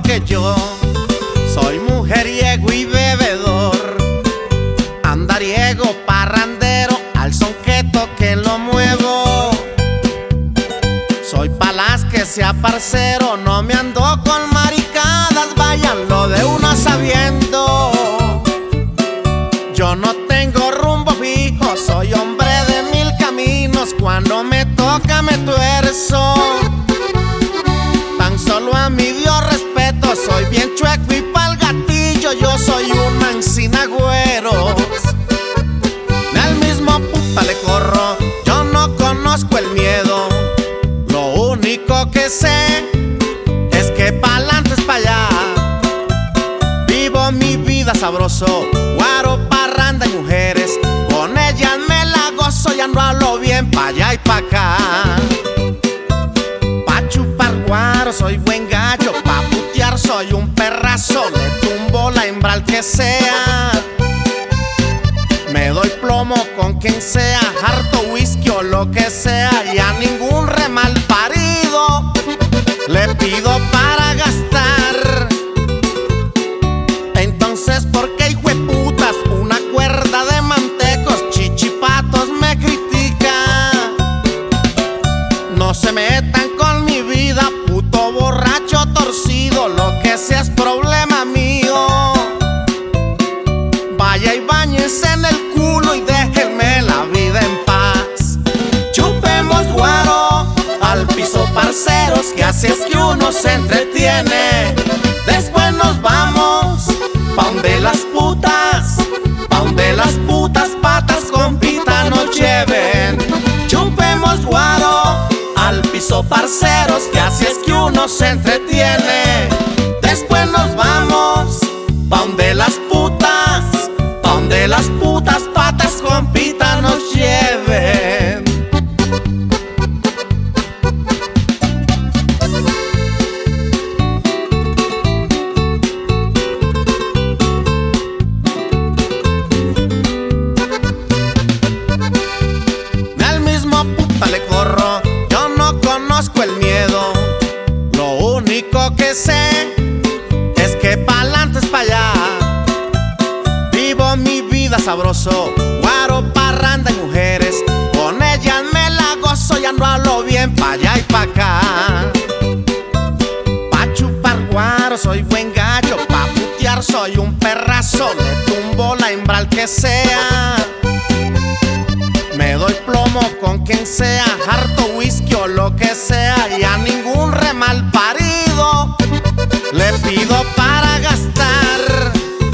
que yo soy mujeriego y bebedor, andariego, parrandero, al son que toque lo muevo. Soy palas que sea parcero, no me ando con maricadas, váyanlo de uno sabiendo. Yo no tengo rumbo fijo, soy hombre de mil caminos, cuando me toca me tuerzo. Tan solo a mi Dios respeto, soy bien chueco y pa'l gatillo yo soy un mancinagüero. Al mismo puta le corro, yo no conozco el miedo. Lo único que sé es que pa'lante es pa' allá. Vivo mi vida sabroso, guaro, parranda y mujeres, con ellas me la gozo y ando a lo bien pa' allá y pa' acá. Pa' chupar guaro soy buen gallo, pa' putear soy un perrazo, le tumbo la hembra al que sea. Me doy plomo con quien sea, harto whisky o lo que sea, y a ningún remal parido le pido para gastar. Entonces, ¿por qué hijueputas una cuerda de mantecos chichipatos me critica? No se metan con mi vida, puto borracho torcido, lo que sea es problema mío. Vaya y báñense en el culo y déjenme la vida en paz. Chupemos guaro al piso, parceros, que así es que uno se entretiene. Después nos vamos pa' donde las putas patas compita nos lleven. Chupemos guaro al piso, parceros, que así es que uno se entretiene. Después nos vamos pa' donde las putas patas compita nos lleven. Al mismo puta le corro, yo no conozco el miedo. Lo único que sé es que pa'lante es pa' allá. Vivo mi vida sabroso, guaro, parranda y mujeres, con ellas me la gozo y ando a lo bien pa' allá y pa' acá. Pa' chupar guaro soy buen gallo, pa' putear soy un perrazo, le tumbo la hembra al que sea. Me doy plomo con quien sea, harto whisky o lo que sea, y a ningún remal parido le pido para gastar.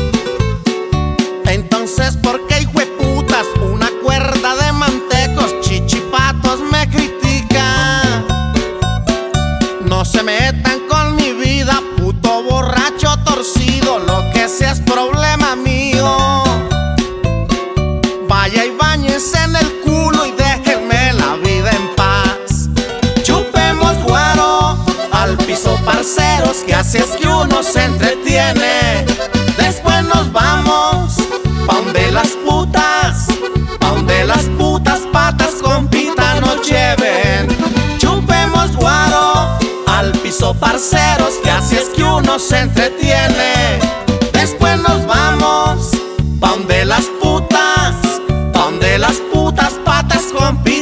Entonces, ¿por qué hijueputas una cuerda de mantecos chichipatos me critica? No se metan con mi vida, puto borracho torcido, lo que sea es problema mío. Vaya y báñense en el culo y déjenme la vida en paz. Chupemos guaro al piso, parceros, que así es que uno se entretiene. Después nos vamos pa' donde las putas patas compita nos lleven. Chupemos guaro al piso, parceros, que así es que uno se entretiene. Después nos vamos pa' donde las putas patas compita